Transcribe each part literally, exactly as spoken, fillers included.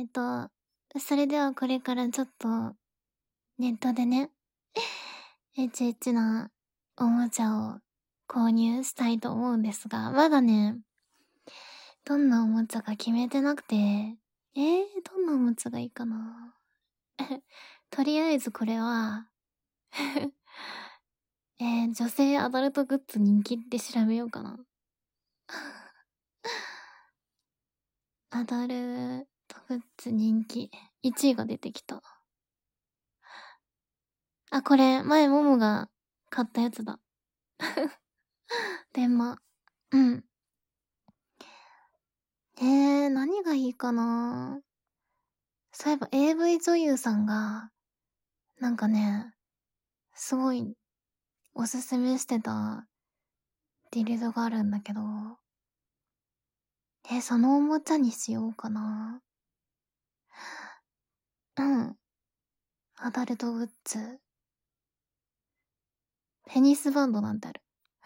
ーと、それではこれからちょっと、ネットでね、エチエチなおもちゃを購入したいと思うんですが、まだね、どんなおもちゃか決めてなくて、えー、どんなおもちゃがいいかな。とりあえずこれは、えー、女性アダルトグッズ人気って調べようかな。アダルトグッズ人気。いちいが出てきた。あ、これ、前ももが買ったやつだ。電話。うん。えー、何がいいかな。そういえば エーブイ 女優さんが、なんかね、すごいおすすめしてたディルドがあるんだけど、え、そのおもちゃにしようかな。うん。アダルトグッズ。ペニスバンドなんてある。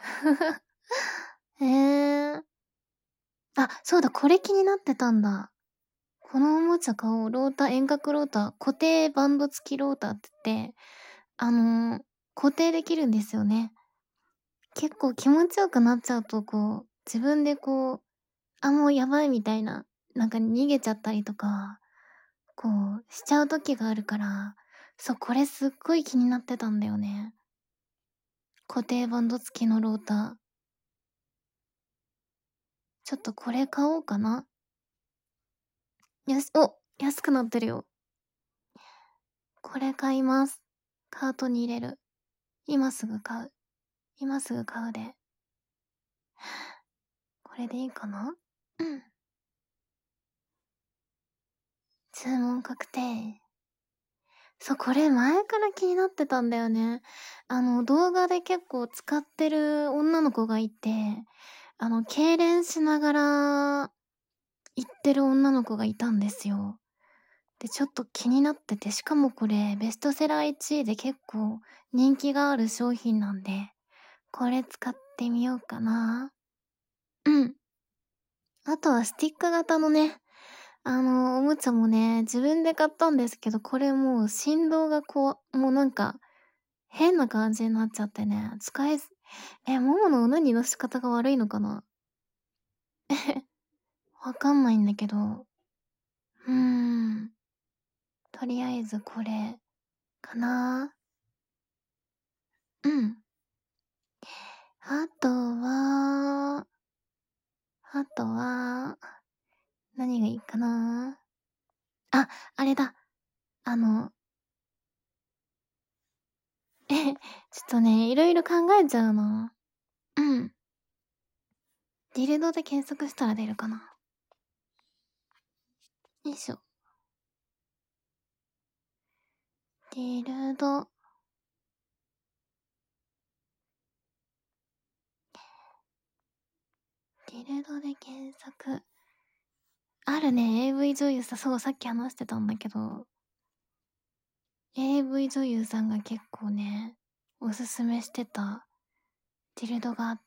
えー。あ、そうだ、これ気になってたんだ。このおもちゃ買おう。ローター、遠隔ローター、固定バンド付きローターって言って、あのー、固定できるんですよね。結構気持ちよくなっちゃうと、こう、自分でこう、あ、もうやばいみたいな、なんか逃げちゃったりとか、こう、しちゃう時があるから、そう、これすっごい気になってたんだよね。固定バンド付きのローター。ちょっとこれ買おうかな。よし、お、安くなってるよ。これ買います。カートに入れる。今すぐ買う。今すぐ買うで。これでいいかな？うん。注文確定。そう、これ前から気になってたんだよね。あの、動画で結構使ってる女の子がいて、あの、痙攣しながら言ってる女の子がいたんですよ。で、ちょっと気になってて、しかもこれベストセラーいちいで結構人気がある商品なんで、これ使ってみようかな。うん。あとはスティック型のね、あの、おもちゃもね、自分で買ったんですけど、これもう振動がこう、もうなんか、変な感じになっちゃってね、使えず、え、ももの何の仕方が悪いのかな。わかんないんだけど、うーん、とりあえずこれ、かな。うん。あとは、あとは、何がいいかな。あ、あれだ。あの、え、ちょっとね、いろいろ考えちゃうな。うん。ディルドで検索したら出るかな。よいしょ。ディルド。ディルドで検索。あるね、エーブイ 女優さん、そう、さっき話してたんだけど、エーブイ 女優さんが結構ね、おすすめしてたディルドがあって、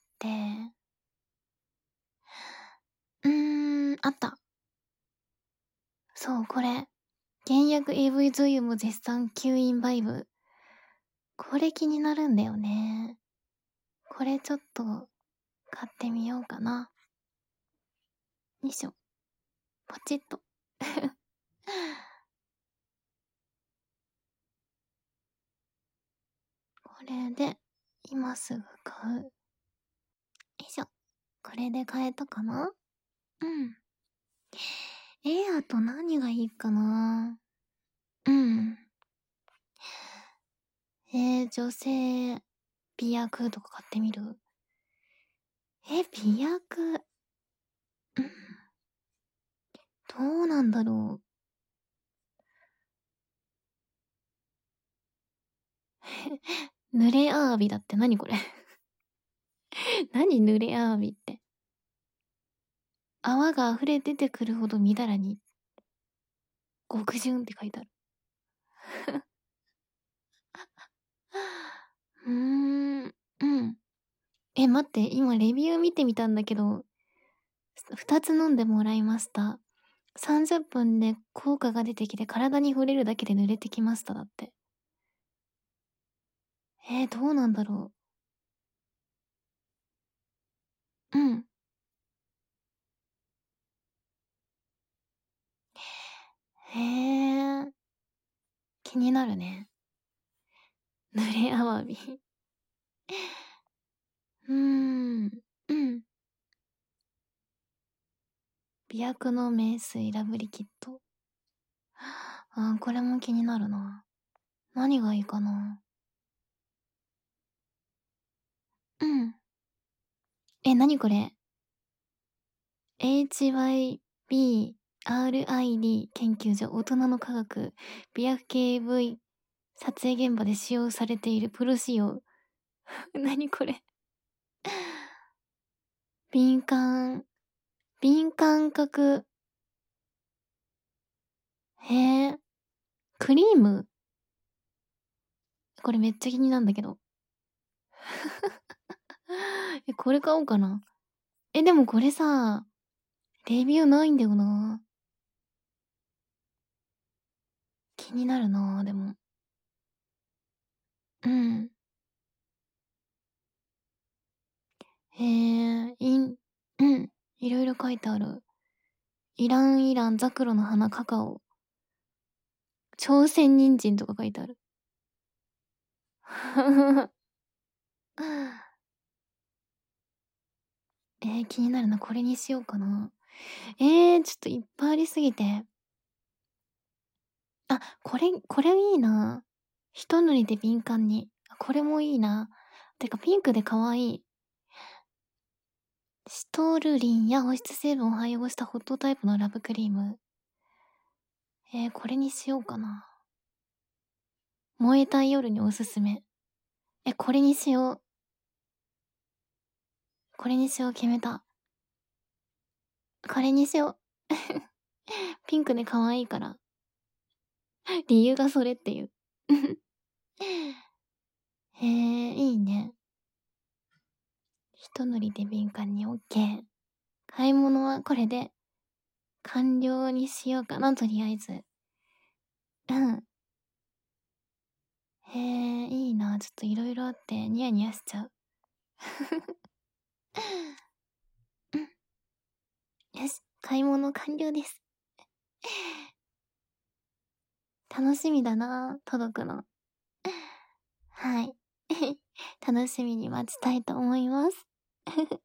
うーん、あった。そう、これ。現役 エーブイ 女優も絶賛吸引バイブ。これ気になるんだよね。これちょっと買ってみようかな。よいしょ。ポチッと。これで、今すぐ買う。よいしょ。これで買えたかな？うん。えー、あと何がいいかな？うん。えー、女性、美薬とか買ってみる？え、美薬。うん。どうなんだろう。濡れアワビだって何これ。何濡れアワビって。泡が溢れ出てくるほどみだらに、極潤って書いてある。うーん、うん。え、待って、今レビュー見てみたんだけど、二つ飲んでもらいました。 さんじゅっぷんで効果が出てきて体に触れるだけで濡れてきましただって。えー、どうなんだろう。うん。へえ。気になるね。濡れアワビ。うーん。うん。美薬の名水ラブリキッド。あー、これも気になるな。何がいいかな。うん。え、なにこれ？ エイチワイビーアールアイディー 研究所大人の科学美薬系 エーブイ 撮影現場で使用されているプロ仕様。何これ？敏感、敏感覚。へえ。クリーム？これめっちゃ気になるんだけど。え、これ買おうかな。え、でもこれさ、レビューないんだよな。気になるな、でも。うん。へえ、いん、うん。いろいろ書いてある。イランイランザクロの花カカオ。朝鮮人参とか書いてある。えー、気になるな。これにしようかな。えー、ちょっといっぱいありすぎて。あ、これ、これいいな。一塗りで敏感に。これもいいな。てか、ピンクで可愛い。シトルリンや保湿成分を配合したホットタイプのラブクリーム。えー、これにしようかな。燃えたい夜におすすめ。え、これにしよう。これにしよう、決めた。これにしよう。ピンクで可愛いから。理由がそれっていう。へえ、いいね。一塗りで敏感に OK。買い物はこれで完了にしようかな、とりあえず。うん。へえ、いいな。ちょっといろいろあってニヤニヤしちゃう。うん。よし、買い物完了です。楽しみだな、届くの。はい。楽しみに待ちたいと思います。